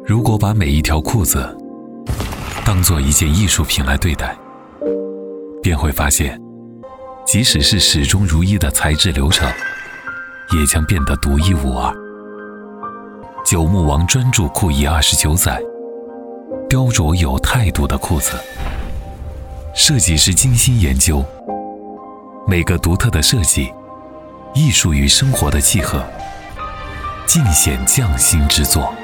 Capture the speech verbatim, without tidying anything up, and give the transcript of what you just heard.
如果把每一条裤子当作一件艺术品来对待，便会发现，即使是始终如一的材质流程，也将变得独一无二。九牧王专注酷艺二十九载，雕琢有态度的裤子。设计师精心研究，每个独特的设计，艺术与生活的契合，尽显匠心之作。